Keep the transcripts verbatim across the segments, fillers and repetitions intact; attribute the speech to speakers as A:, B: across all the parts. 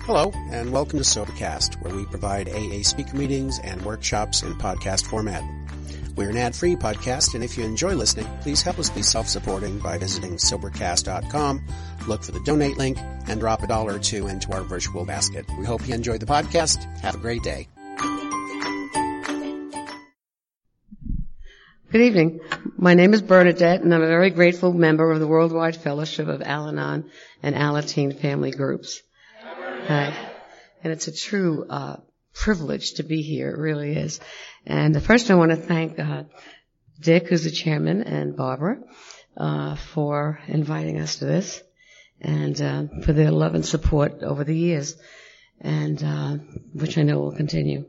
A: Hello, and welcome to Sobercast, where we provide A A speaker meetings and workshops in podcast format. We're an ad-free podcast, and if you enjoy listening, please help us be self-supporting by visiting Sobercast dot com, look for the donate link, and drop a dollar or two into our virtual basket. We hope you enjoyed the podcast. Have a great day.
B: Good evening. My name is Bernadette, and I'm a very grateful member of the Worldwide Fellowship of Al-Anon and Alateen Family Groups. Hi. And it's a true uh privilege to be here. It really is. And first I want to thank uh Dick, who's the chairman, and Barbara uh for inviting us to this, and uh for their love and support over the years, and uh which I know will continue.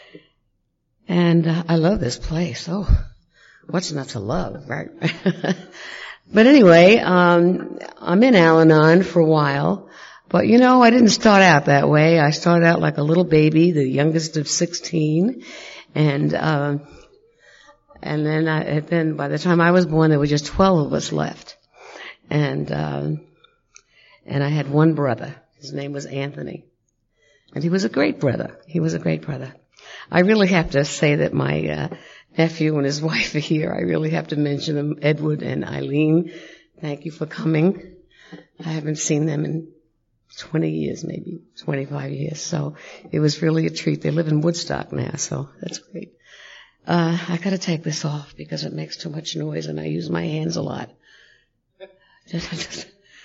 B: And uh, I love this place. Oh, what's not to love, right? But anyway, um I'm in Al-Anon for a while. But, you know, I didn't start out that way. I started out like a little baby, the youngest of sixteen. And, uh, and then I, and then by the time I was born, there were just twelve of us left. And, uh, and I had one brother. His name was Anthony. And he was a great brother. He was a great brother. I really have to say that my, uh, nephew and his wife are here. I really have to mention them, Edward and Eileen. Thank you for coming. I haven't seen them in twenty years, maybe twenty-five years. So it was really a treat. They live in Woodstock now, so that's great. Uh, I gotta take this off because it makes too much noise and I use my hands a lot. Just, just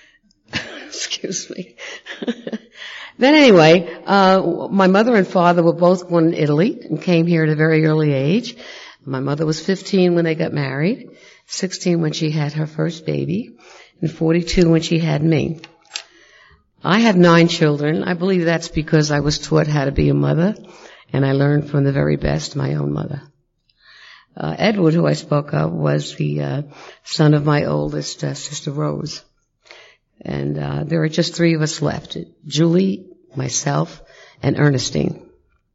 B: excuse me. Then anyway, uh, my mother and father were both born in Italy and came here at a very early age. My mother was fifteen when they got married, sixteen when she had her first baby, and forty-two when she had me. I have nine children. I believe that's because I was taught how to be a mother, and I learned from the very best my own mother. Uh, Edward, who I spoke of, was the uh, son of my oldest uh, sister Rose. And uh, there are just three of us left, Julie, myself, and Ernestine.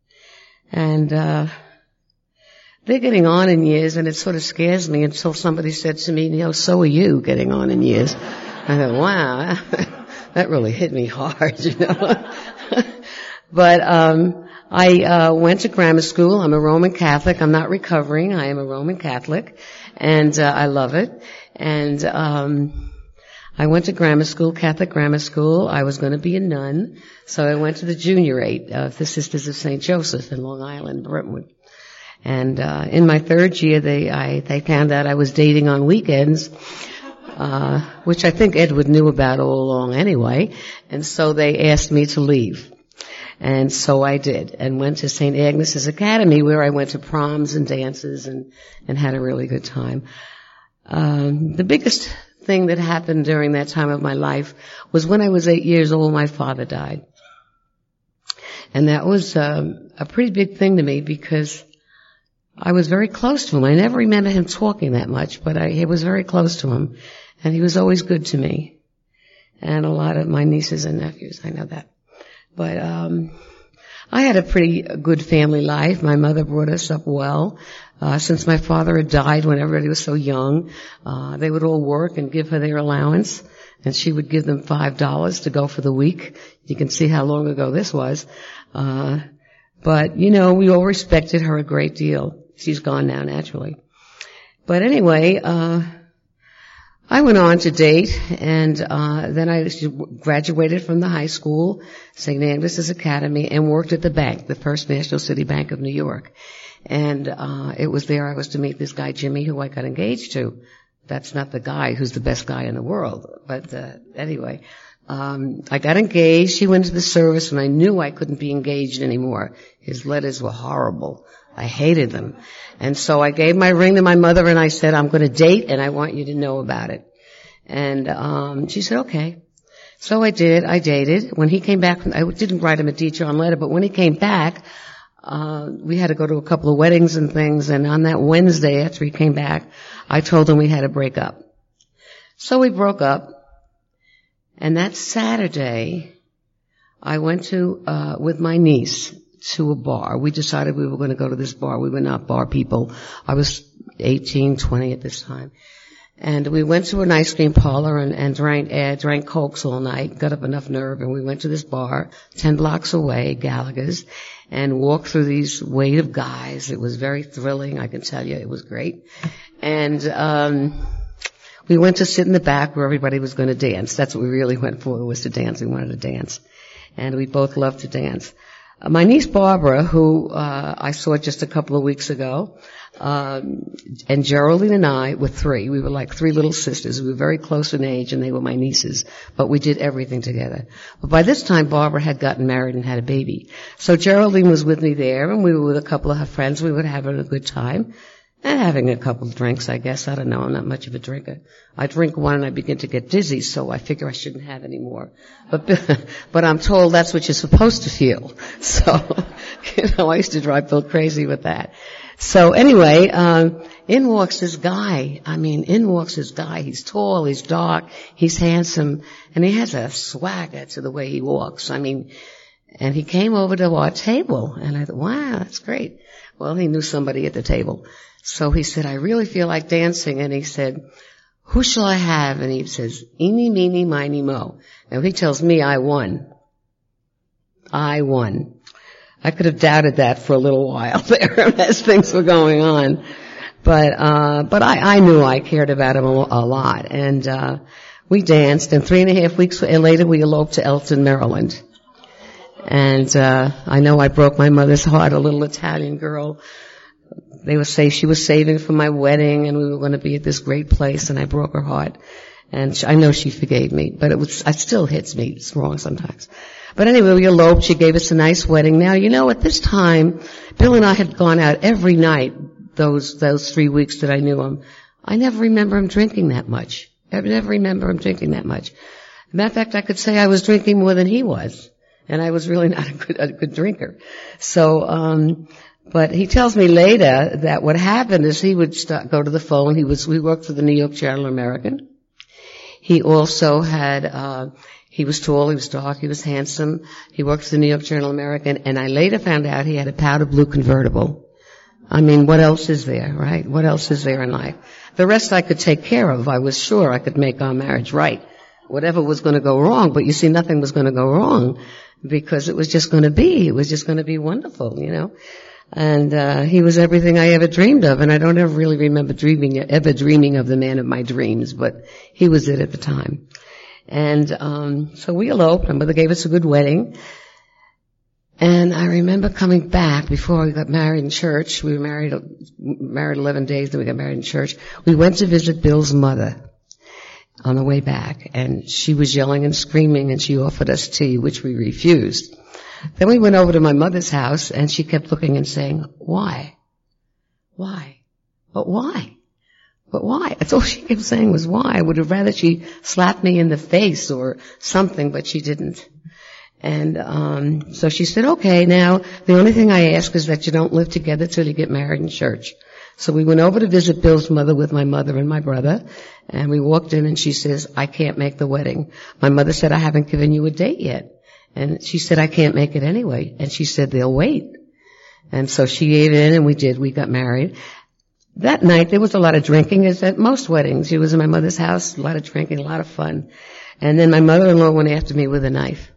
B: And uh they're getting on in years, and it sort of scares me until somebody said to me, you know, so are you getting on in years. I thought, wow. That really hit me hard, you know. But um I uh went to grammar school. I'm a Roman Catholic. I'm not recovering. I am a Roman Catholic, and uh, I love it. And um I went to grammar school, Catholic grammar school. I was going to be a nun, so I went to the juniorate of the Sisters of Saint Joseph in Long Island, Brentwood. And uh in my third year, they I they found out I was dating on weekends. Uh, which I think Edward knew about all along anyway. And so they asked me to leave. And so I did, and went to Saint Agnes's Academy, where I went to proms and dances and, and had a really good time. Um, the biggest thing that happened during that time of my life was when I was eight years old, my father died. And that was um, a pretty big thing to me because I was very close to him. I never remember him talking that much, but I, I was very close to him. And he was always good to me. And a lot of my nieces and nephews, I know that. But, um, I had a pretty good family life. My mother brought us up well. Uh, since my father had died when everybody was so young, uh, they would all work and give her their allowance. And she would give them five dollars to go for the week. You can see how long ago this was. Uh, but, you know, we all respected her a great deal. She's gone now, naturally. But anyway, uh, I went on to date, and uh then I graduated from the high school, Saint Agnes's Academy, and worked at the bank, the First National City Bank of New York. And uh it was there I was to meet this guy, Jimmy, who I got engaged to. That's not the guy who's the best guy in the world. But uh anyway, um I got engaged. He went to the service, and I knew I couldn't be engaged anymore. His letters were horrible. I hated them. And so I gave my ring to my mother, and I said, I'm going to date, and I want you to know about it. And um she said, okay. So I did. I dated. When he came back, from, I didn't write him a detailed letter, but when he came back, uh we had to go to a couple of weddings and things, and on that Wednesday after he came back, I told him we had to break up. So we broke up, and that Saturday, I went to, uh with my niece, to a bar. We decided we were going to go to this bar. We were not bar people. I was eighteen, twenty at this time. And we went to an ice cream parlor and, and drank, uh, drank Cokes all night, got up enough nerve, and we went to this bar ten blocks away, Gallagher's, and walked through these wave of guys. It was very thrilling, I can tell you. It was great. And um we went to sit in the back where everybody was going to dance. That's what we really went for, was to dance. We wanted to dance. And we both loved to dance. Uh, my niece Barbara, who uh I saw just a couple of weeks ago, um and Geraldine and I were three. We were like three little sisters. We were very close in age, and they were my nieces. But we did everything together. But by this time, Barbara had gotten married and had a baby. So Geraldine was with me there, and we were with a couple of her friends. We were having a good time. And having a couple of drinks, I guess. I don't know. I'm not much of a drinker. I drink one and I begin to get dizzy, so I figure I shouldn't have any more. But, but I'm told that's what you're supposed to feel. So, you know, I used to drive Bill crazy with that. So anyway, um, in walks this guy. I mean, in walks this guy. He's tall, he's dark, he's handsome, and he has a swagger to the way he walks. I mean, and he came over to our table, and I thought, wow, that's great. Well, he knew somebody at the table. So he said, I really feel like dancing. And he said, who shall I have? And he says, eeny, meeny, miny, mo. Now he tells me I won. I won. I could have doubted that for a little while there as things were going on. But, uh, but I, I knew I cared about him a, a lot. And, uh, we danced, and three and a half weeks later we eloped to Elton, Maryland. And, uh, I know I broke my mother's heart, a little Italian girl. They would say she was saving for my wedding, and we were going to be at this great place, and I broke her heart. And she, I know she forgave me, but it was, it still hits me. It's wrong sometimes. But anyway, we eloped. She gave us a nice wedding. Now, you know, at this time, Bill and I had gone out every night those, those three weeks that I knew him. I never remember him drinking that much. I never remember him drinking that much. As a matter of fact, I could say I was drinking more than he was. And I was really not a good, a good drinker. So, um, But he tells me later that what happened is he would start, go to the phone. He was, we worked for the New York Journal American. He also had, uh, he was tall, he was dark, he was handsome. He worked for the New York Journal American, and I later found out he had a powder blue convertible. I mean, what else is there, right? What else is there in life? The rest I could take care of. I was sure I could make our marriage right. Whatever was going to go wrong, but you see, nothing was going to go wrong because it was just going to be, it was just going to be wonderful, you know. And, uh, he was everything I ever dreamed of, and I don't ever really remember dreaming, ever dreaming of the man of my dreams, but he was it at the time. And, um, so we eloped. My mother gave us a good wedding. And I remember coming back before we got married in church. We were married, married eleven days, then we got married in church. We went to visit Bill's mother on the way back, and she was yelling and screaming, and she offered us tea, which we refused. Then we went over to my mother's house, and she kept looking and saying, why? Why? But why? But why? That's all she kept saying was why. I would have rather she slapped me in the face or something, but she didn't. And um so she said, okay, now the only thing I ask is that you don't live together till you get married in church. So we went over to visit Bill's mother with my mother and my brother, and we walked in, and she says, I can't make the wedding. My mother said, I haven't given you a date yet. And she said, I can't make it anyway. And she said, they'll wait. And so she gave in, and we did. We got married. That night, there was a lot of drinking, as at most weddings. It was in my mother's house, a lot of drinking, a lot of fun. And then my mother-in-law went after me with a knife.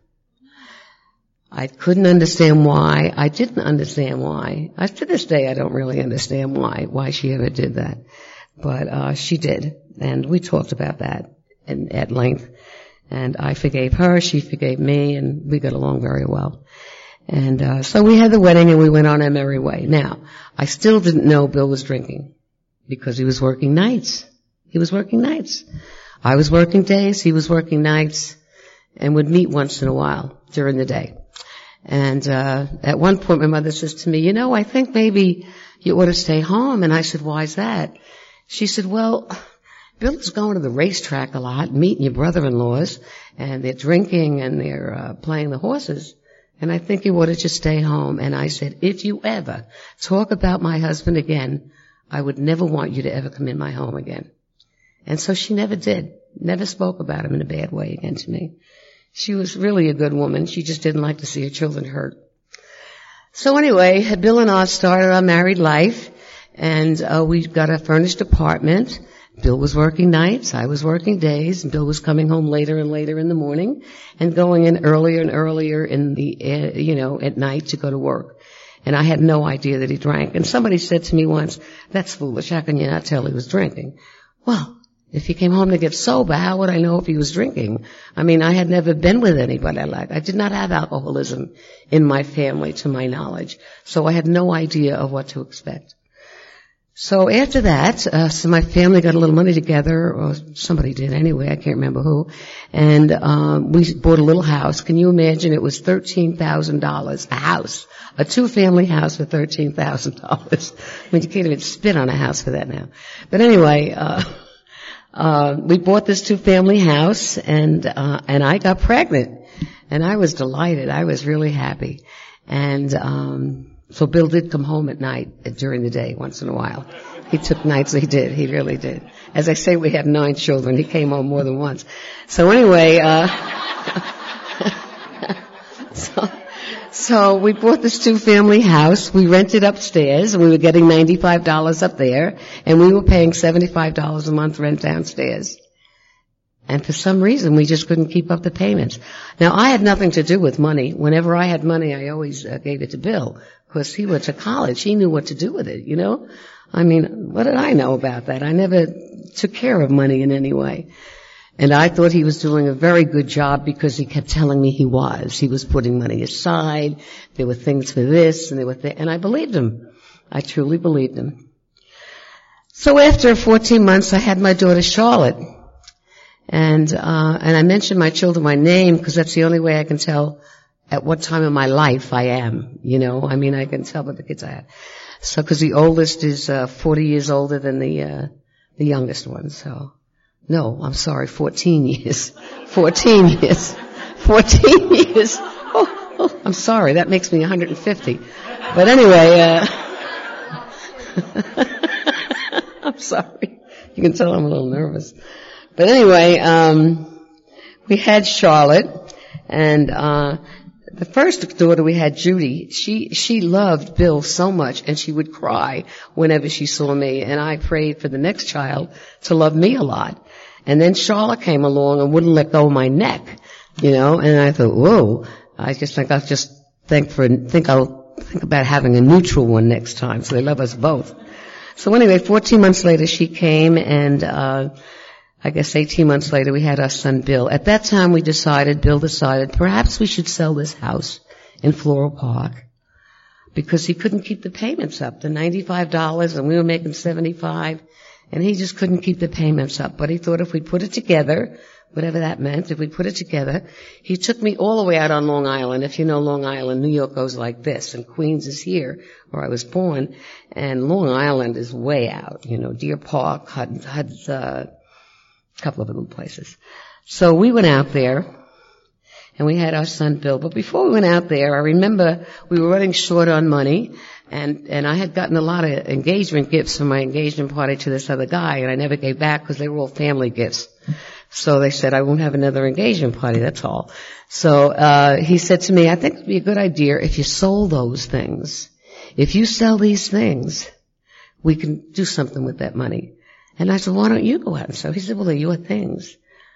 B: I couldn't understand why. I didn't understand why. I, to this day, I don't really understand why, why she ever did that. But, uh, she did. And we talked about that in, at length. And I forgave her, she forgave me, and we got along very well. And, uh, so we had the wedding, and we went on our merry way. Now, I still didn't know Bill was drinking because he was working nights. He was working nights. I was working days, he was working nights, and would meet once in a while during the day. And, uh, at one point my mother says to me, you know, I think maybe you ought to stay home. And I said, why's that? She said, well, Bill is going to the racetrack a lot, meeting your brother-in-laws, and they're drinking and they're, uh, playing the horses. And I think you ought to just stay home. And I said, if you ever talk about my husband again, I would never want you to ever come in my home again. And so she never did. Never spoke about him in a bad way again to me. She was really a good woman. She just didn't like to see her children hurt. So anyway, Bill and I started our married life, and uh, we got a furnished apartment, Bill was working nights, I was working days, and Bill was coming home later and later in the morning and going in earlier and earlier in the, uh, you know, at night to go to work. And I had no idea that he drank. And somebody said to me once, that's foolish, how can you not tell he was drinking? Well, if he came home to get sober, how would I know if he was drinking? I mean, I had never been with anybody like that. I did not have alcoholism in my family, to my knowledge. So I had no idea of what to expect. So after that, uh, so my family got a little money together, or somebody did anyway, I can't remember who, and um, we bought a little house. Can you imagine? It was thirteen thousand dollars, a house, a two-family house for thirteen thousand dollars. I mean, you can't even spit on a house for that now. But anyway, uh Uh, we bought this two-family house, and uh, and I got pregnant, and I was delighted. I was really happy, and um, so Bill did come home at night uh, during the day once in a while. He took nights. He did. He really did. As I say, we had nine children. He came home more than once. So anyway, uh, so. So we bought this two-family house. We rented upstairs, and we were getting ninety-five dollars up there, and we were paying seventy-five dollars a month rent downstairs. And for some reason, we just couldn't keep up the payments. Now, I had nothing to do with money. Whenever I had money, I always uh, gave it to Bill, because he went to college. He knew what to do with it, you know? I mean, what did I know about that? I never took care of money in any way. And I thought he was doing a very good job because he kept telling me he was. He was putting money aside. There were things for this and there were th- and I believed him. I truly believed him. So after fourteen months, I had my daughter Charlotte. And, uh, and I mentioned my children by name because that's the only way I can tell at what time of my life I am. You know, I mean, I can tell what the kids I had. So, because the oldest is, uh, forty years older than the, uh, the youngest one, so. No, I'm sorry, fourteen years. fourteen years. fourteen years. Oh, oh, I'm sorry, that makes me one hundred fifty. But anyway, uh, I'm sorry. You can tell I'm a little nervous. But anyway, um, we had Charlotte, and, uh, the first daughter we had, Judy, she, she loved Bill so much, and she would cry whenever she saw me, and I prayed for the next child to love me a lot. And then Charlotte came along and wouldn't let go of my neck, you know, and I thought, whoa, I just think I'll just think for, think I'll think about having a neutral one next time, so they love us both. So anyway, fourteen months later she came, and, uh, I guess eighteen months later we had our son Bill. At that time we decided, Bill decided, perhaps we should sell this house in Floral Park, because he couldn't keep the payments up, the ninety-five dollars, and we were making seventy-five dollars, and he just couldn't keep the payments up. But he thought if we put it together, whatever that meant, if we put it together, he took me all the way out on Long Island. If you know Long Island, New York goes like this, and Queens is here, where I was born, and Long Island is way out, you know, Deer Park, Hud, Hud, uh, a couple of little places. So we went out there, and we had our son Bill. But before we went out there, I remember we were running short on money, and and I had gotten a lot of engagement gifts for my engagement party to this other guy, and I never gave back because they were all family gifts. So they said, I won't have another engagement party, that's all. So uh he said to me, I think it would be a good idea if you sold those things. If you sell these things, we can do something with that money. And I said, why don't you go out and sell? He said, well, they're your things.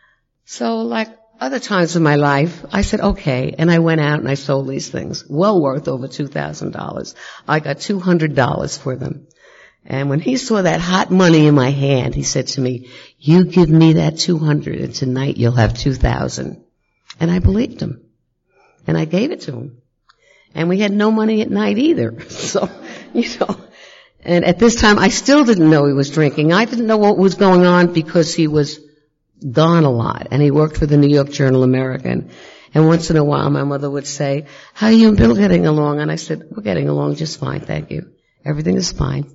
B: So like other times in my life, I said, okay. And I went out and I sold these things, well worth over two thousand dollars. I got two hundred dollars for them. And when he saw that hot money in my hand, he said to me, you give me that two hundred and tonight you'll have two thousand. And I believed him. And I gave it to him. And we had no money at night either. So, you know. And at this time, I still didn't know he was drinking. I didn't know what was going on because he was gone a lot. And he worked for the New York Journal American. And once in a while, my mother would say, how are you and Bill getting along? And I said, we're getting along just fine, thank you. Everything is fine.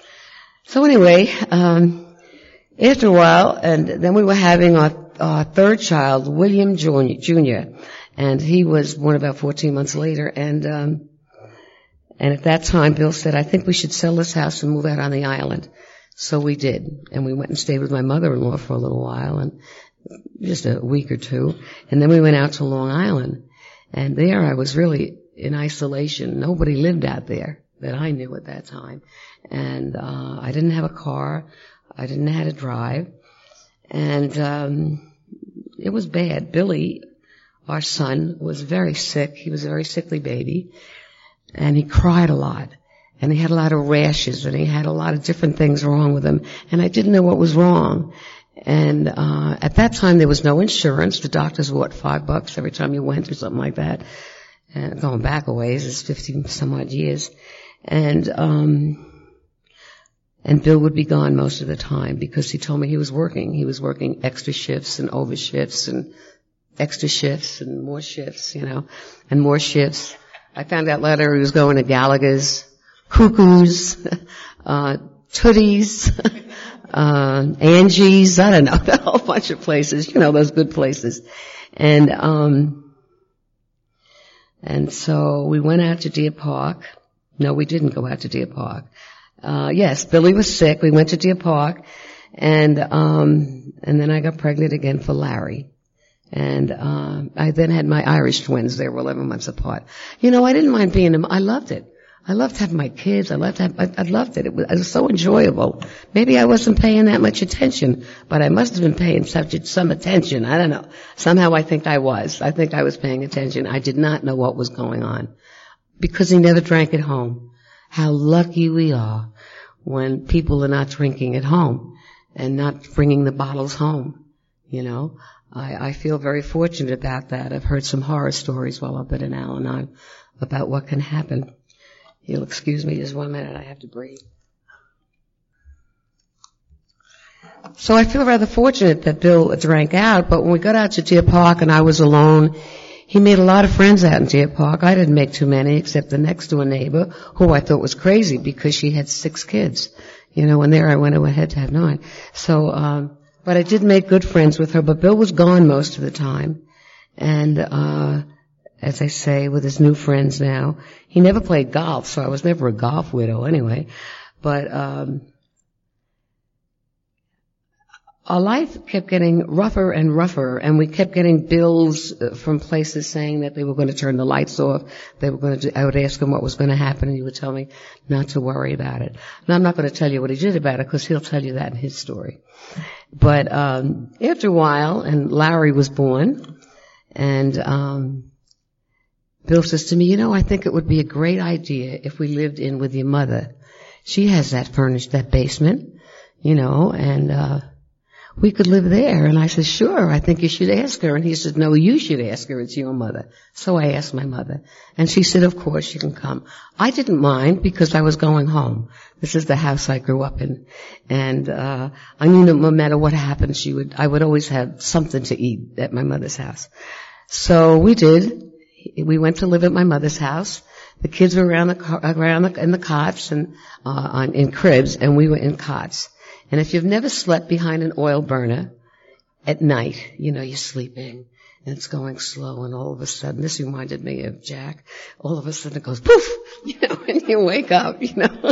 B: So anyway, um, after a while, and then we were having our, our third child, William Junior And he was born about fourteen months later. And, um, And at that time, Bill said, I think we should sell this house and move out on the island. So we did. And we went and stayed with my mother-in-law for a little while, and just a week or two. And then we went out to Long Island. And there I was really in isolation. Nobody lived out there that I knew at that time. And uh I didn't have a car. I didn't know how to drive. And um it was bad. Billy, our son, was very sick. He was a very sickly baby. And he cried a lot. And he had a lot of rashes. And he had a lot of different things wrong with him. And I didn't know what was wrong. And uh at that time, there was no insurance. The doctors were, what, five bucks every time you went or something like that. And going back a ways, it's fifty some odd years. And um and Bill would be gone most of the time because he told me he was working. He was working extra shifts and over shifts and extra shifts and more shifts, you know, and more shifts. I found out later he was going to Gallagher's, Cuckoo's, uh, Tootie's, uh, Angie's, I don't know, a whole bunch of places, you know, those good places. And, um, and so we went out to Deer Park. No, we didn't go out to Deer Park. Uh, yes, Billy was sick. We went to Deer Park, and, um, and then I got pregnant again for Larry. And, uh, I then had my Irish twins. They were eleven months apart. You know, I didn't mind being them. I loved it. I loved having my kids. I loved have, I, I loved it. It was, it was so enjoyable. Maybe I wasn't paying that much attention, but I must have been paying such, some attention. I don't know. Somehow I think I was. I think I was paying attention. I did not know what was going on because he never drank at home. How lucky we are when people are not drinking at home and not bringing the bottles home, you know. I, I feel very fortunate about that. I've heard some horror stories while I've been in Al-Anon about what can happen. You'll excuse me just one minute. I have to breathe. So I feel rather fortunate that Bill drank out, but when we got out to Deer Park and I was alone, he made a lot of friends out in Deer Park. I didn't make too many except the next door neighbor, who I thought was crazy because she had six kids. You know, and there I went ahead to have nine. So, um, but I did make good friends with her, but Bill was gone most of the time. And, uh, as I say, with his new friends now, he never played golf, so I was never a golf widow anyway. But, um, our life kept getting rougher and rougher, and we kept getting bills from places saying that they were going to turn the lights off. They were going to do, I would ask him what was going to happen, and he would tell me not to worry about it. And I'm not going to tell you what he did about it, because he'll tell you that in his story. But um after a while, and Larry was born, and um Bill says to me, you know, I think it would be a great idea if we lived in with your mother. She has that furnished, that basement, you know, and uh we could live there. And I said, sure, I think you should ask her. And he said, no, you should ask her. It's your mother. So I asked my mother. And she said, of course, you can come. I didn't mind because I was going home. This is the house I grew up in. And uh I knew that no matter what happened, she would, I would always have something to eat at my mother's house. So we did. We went to live at my mother's house. The kids were around the, around the, in the cots and, uh, on, in cribs, and we were in cots. And if you've never slept behind an oil burner at night, you know, you're sleeping and it's going slow, and all of a sudden, this reminded me of Jack, all of a sudden it goes poof, you know, and you wake up, you know.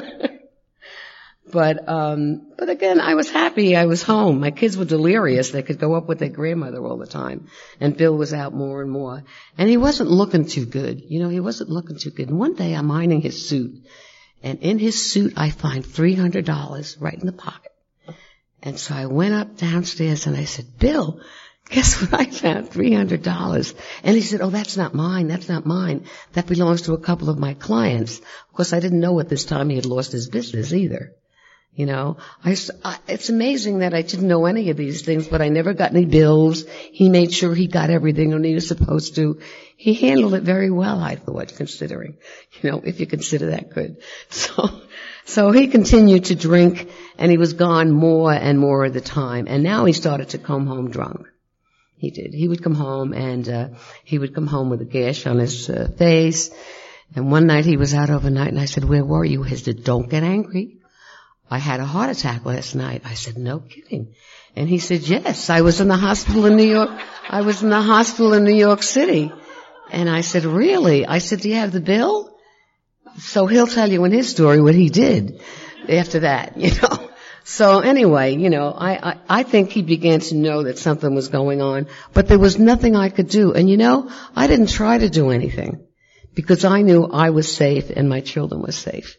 B: But, um, but again, I was happy. I was home. My kids were delirious. They could go up with their grandmother all the time. And Bill was out more and more. And he wasn't looking too good. You know, he wasn't looking too good. And one day I'm ironing his suit. And in his suit, I find three hundred dollars right in the pocket. And so I went up downstairs and I said, Bill, guess what I found? three hundred dollars. And he said, oh, that's not mine. That's not mine. That belongs to a couple of my clients. Of course, I didn't know at this time he had lost his business either. You know, I, I, it's amazing that I didn't know any of these things, but I never got any bills. He made sure he got everything when he was supposed to. He handled it very well, I thought, considering, you know, if you consider that good. So, so he continued to drink, and he was gone more and more of the time. And now he started to come home drunk. He did. He would come home, and uh, he would come home with a gash on his uh, face. And one night he was out overnight, and I said, where were you? He said, don't get angry. I had a heart attack last night. I said, no kidding. And he said, yes, I was in the hospital in New York. I was in the hospital in New York City. And I said, really? I said, do you have the bill? So he'll tell you in his story what he did after that, you know. So anyway, you know, I, I, I think he began to know that something was going on, but there was nothing I could do. And you know, I didn't try to do anything because I knew I was safe and my children were safe.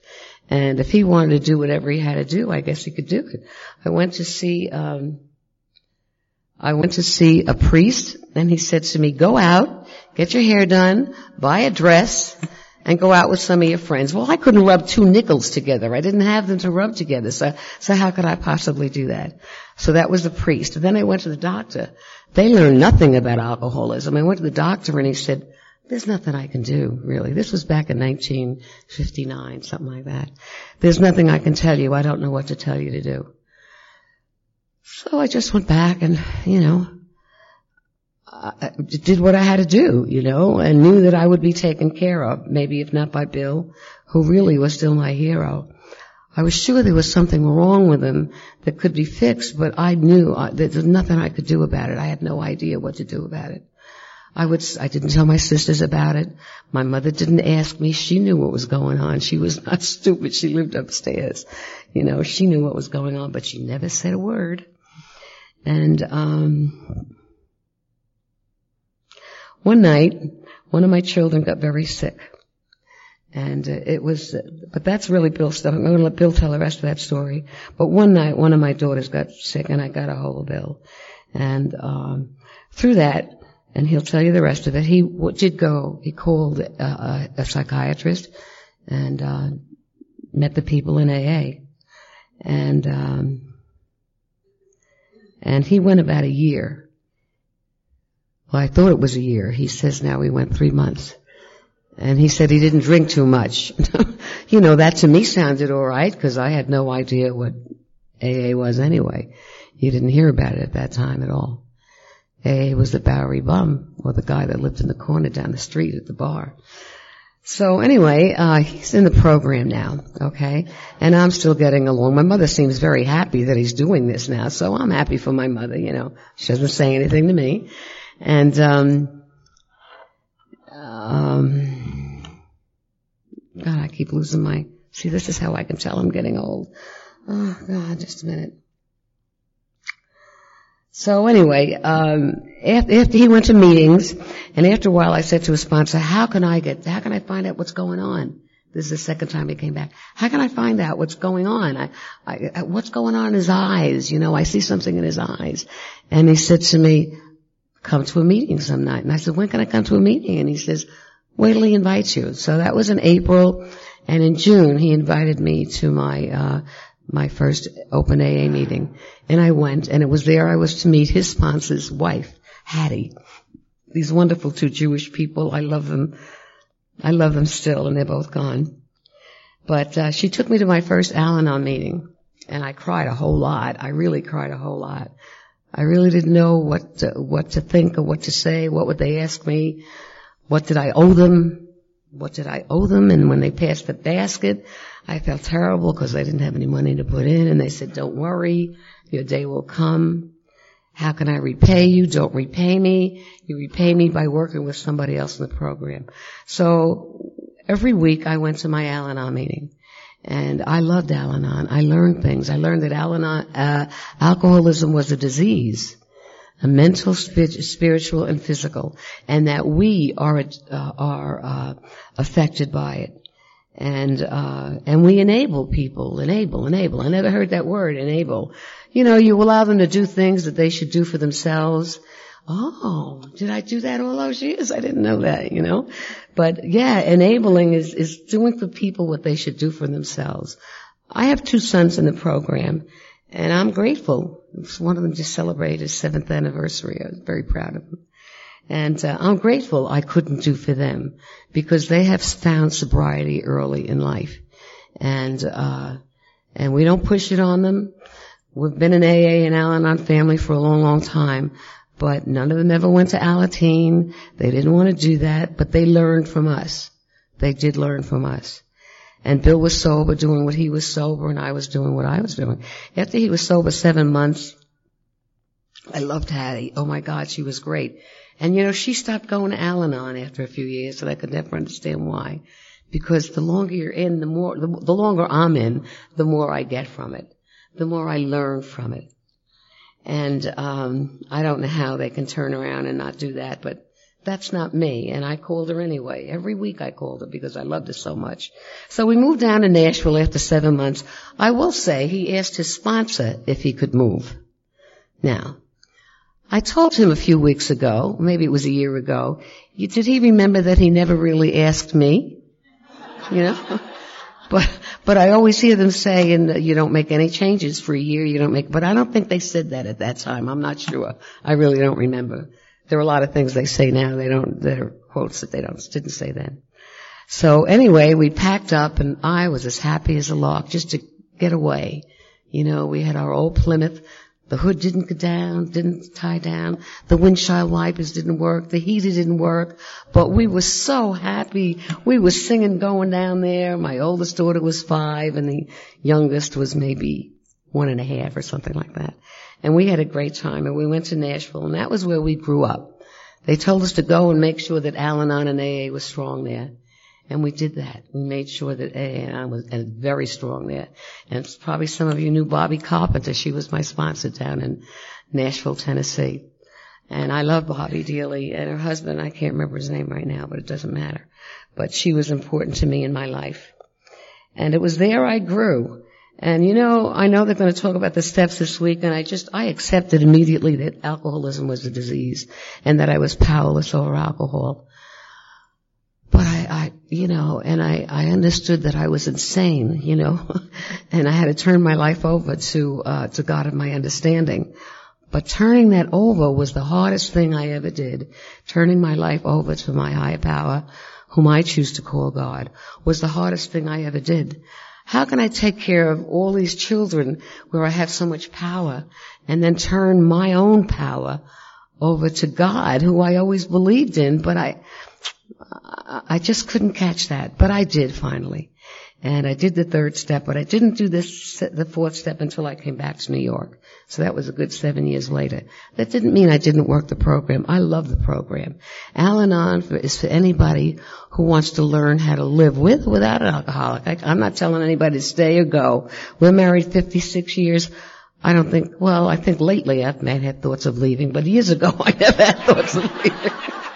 B: And if he wanted to do whatever he had to do, I guess he could do it. I went to see, um, I went to see a priest, and he said to me, go out, get your hair done, buy a dress, and go out with some of your friends. Well, I couldn't rub two nickels together. I didn't have them to rub together. So, so how could I possibly do that? So that was the priest. And then I went to the doctor. They learned nothing about alcoholism. I went to the doctor and he said, there's nothing I can do, really. This was back in nineteen fifty-nine, something like that. There's nothing I can tell you. I don't know what to tell you to do. So I just went back and, you know, I did what I had to do, you know, and knew that I would be taken care of, maybe if not by Bill, who really was still my hero. I was sure there was something wrong with him that could be fixed, but I knew I, there was nothing I could do about it. I had no idea what to do about it. I would, I didn't tell my sisters about it. My mother didn't ask me. She knew what was going on. She was not stupid. She lived upstairs. You know, she knew what was going on, but she never said a word. And, um, one night, one of my children got very sick. And uh, it was, uh, but that's really Bill's stuff. I'm going to let Bill tell the rest of that story. But one night, one of my daughters got sick, and I got a hold of Bill. And um through that, and he'll tell you the rest of it, he w- did go, he called uh, a, a psychiatrist and uh met the people in A A. And um and he went about a year. Well, I thought it was a year. He says now he went three months. And he said he didn't drink too much. You know, that to me sounded all right, because I had no idea what A A was anyway. You didn't hear about it at that time at all. A A was the Bowery bum, or the guy that lived in the corner down the street at the bar. So anyway, uh, he's in the program now, okay? And I'm still getting along. My mother seems very happy that he's doing this now, so I'm happy for my mother, you know. She doesn't say anything to me. And, um, um, God, I keep losing my, see, this is how I can tell I'm getting old. Oh, God, just a minute. So anyway, um, after, after he went to meetings, and after a while I said to his sponsor, how can I get, how can I find out what's going on? This is the second time he came back. How can I find out what's going on? I, I, what's going on in his eyes? You know, I see something in his eyes. And he said to me, come to a meeting some night. And I said, when can I come to a meeting? And he says, wait till he invites you. So that was in April, and in June he invited me to my, uh, my first open A A meeting. And I went, and it was there I was to meet his sponsor's wife, Hattie. These wonderful two Jewish people. I love them. I love them still, and they're both gone. But, uh, she took me to my first Al-Anon meeting, and I cried a whole lot. I really cried a whole lot. I really didn't know what to, what to think or what to say. What would they ask me? What did I owe them? What did I owe them? And when they passed the basket, I felt terrible because I didn't have any money to put in. And they said, don't worry, your day will come. How can I repay you? Don't repay me. You repay me by working with somebody else in the program. So every week I went to my Al-Anon meeting. And I loved Al-Anon. I learned things. I learned that Al-Anon, uh, alcoholism was a disease, a mental, spiritual, and physical, and that we are uh, are uh, affected by it. And uh and we enable people, enable, enable. I never heard that word, enable. You know, you allow them to do things that they should do for themselves. Oh, did I do that all those years? I didn't know that, you know. But yeah, enabling is, is doing for people what they should do for themselves. I have two sons in the program, and I'm grateful. One of them just celebrated his seventh anniversary. I was very proud of him. And uh, I'm grateful I couldn't do for them, because they have found sobriety early in life. And, uh, and we don't push it on them. We've been an A A and Al-Anon family for a long, long time. But none of them ever went to Alateen. They didn't want to do that, but they learned from us. They did learn from us. And Bill was sober, doing what he was sober, and I was doing what I was doing. After he was sober seven months, I loved Hattie. Oh my God, she was great. And you know, she stopped going to Al-Anon after a few years, and I could never understand why. Because the longer you're in, the more, the, the longer I'm in, the more I get from it. The more I learn from it. And um I don't know how they can turn around and not do that, but that's not me. And I called her anyway. Every week I called her because I loved her so much. So we moved down to Nashville after seven months. I will say he asked his sponsor if he could move. Now, I told him a few weeks ago, maybe it was a year ago, did he remember that he never really asked me? You know? But, but I always hear them say, and you don't make any changes for a year, you don't make, but I don't think they said that at that time. I'm not sure. I really don't remember. There are a lot of things they say now, they don't, that are quotes that they don't, didn't say then. So anyway, we packed up and I was as happy as a lark just to get away. You know, we had our old Plymouth. The hood didn't go down, didn't tie down. The windshield wipers didn't work. The heater didn't work. But we were so happy. We were singing going down there. My oldest daughter was five and the youngest was maybe one and a half or something like that. And we had a great time. And we went to Nashville and that was where we grew up. They told us to go and make sure that Al-Anon and A A was strong there. And we did that. We made sure that A A and I was and very strong there. And probably some of you knew Bobby Carpenter. She was my sponsor down in Nashville, Tennessee. And I love Bobby dearly. And her husband, I can't remember his name right now, but it doesn't matter. But she was important to me in my life. And it was there I grew. And you know, I know they're going to talk about the steps this week, and I just, I accepted immediately that alcoholism was a disease and that I was powerless over alcohol. But I, I, you know, and I, I understood that I was insane, you know, and I had to turn my life over to, uh, to God of my understanding. But turning that over was the hardest thing I ever did. Turning my life over to my higher power, whom I choose to call God, was the hardest thing I ever did. How can I take care of all these children where I have so much power and then turn my own power over to God, who I always believed in, but I, I just couldn't catch that, but I did finally. And I did the third step, but I didn't do this, the fourth step until I came back to New York. So that was a good seven years later. That didn't mean I didn't work the program. I love the program. Al-Anon is for anybody who wants to learn how to live with or without an alcoholic. I, I'm not telling anybody to stay or go. We're married fifty-six years. I don't think, well, I think lately I've had thoughts of leaving, but years ago I never had thoughts of leaving.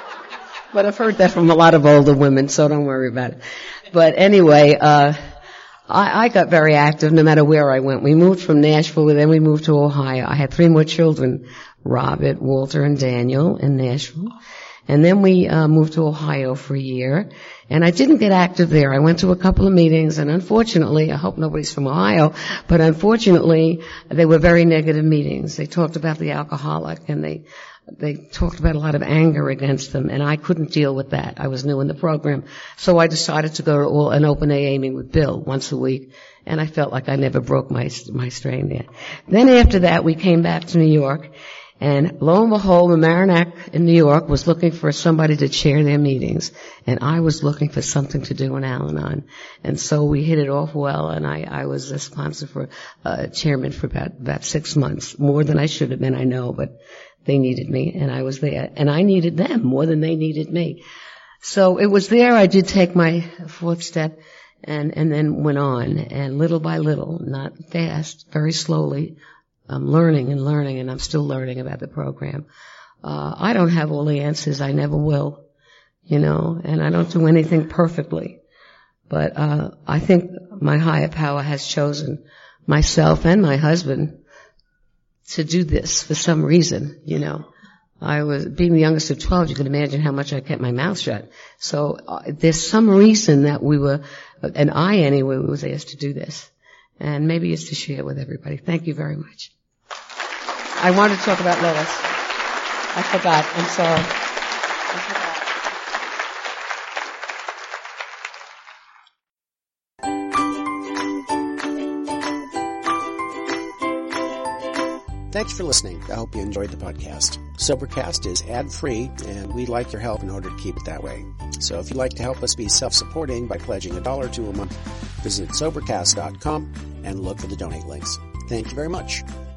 B: But I've heard that from a lot of older women, so don't worry about it. But anyway, uh, I, I got very active no matter where I went. We moved from Nashville, then we moved to Ohio. I had three more children, Robert, Walter, and Daniel in Nashville. And then we uh, moved to Ohio for a year. And I didn't get active there. I went to a couple of meetings, and unfortunately, I hope nobody's from Ohio, but unfortunately, they were very negative meetings. They talked about the alcoholic, and they They talked about a lot of anger against them, and I couldn't deal with that. I was new in the program. So I decided to go to all, an open A A meeting with Bill once a week, and I felt like I never broke my, my strain there. Then after that, we came back to New York, and lo and behold, Mamaroneck in New York was looking for somebody to chair their meetings, and I was looking for something to do in Al-Anon. And so we hit it off well, and I, I was a sponsor for, uh, chairman for about, about six months, more than I should have been, I know, but they needed me, and I was there. And I needed them more than they needed me. So it was there I did take my fourth step and, and then went on. And little by little, not fast, very slowly, I'm learning and learning, and I'm still learning about the program. Uh, I don't have all the answers. I never will, you know, and I don't do anything perfectly. But uh, I think my higher power has chosen myself and my husband to do this for some reason, you know. I was, being the youngest of twelve, you can imagine how much I kept my mouth shut. So uh, there's some reason that we were, and I anyway, was asked to do this. And maybe it's to share with everybody. Thank you very much. I wanted to talk about Lois. I forgot. I'm sorry. I forgot.
A: Thanks for listening. I hope you enjoyed the podcast. Sobercast is ad-free, and we'd like your help in order to keep it that way. So if you'd like to help us be self-supporting by pledging a dollar to a month, visit Sobercast dot com and look for the donate links. Thank you very much.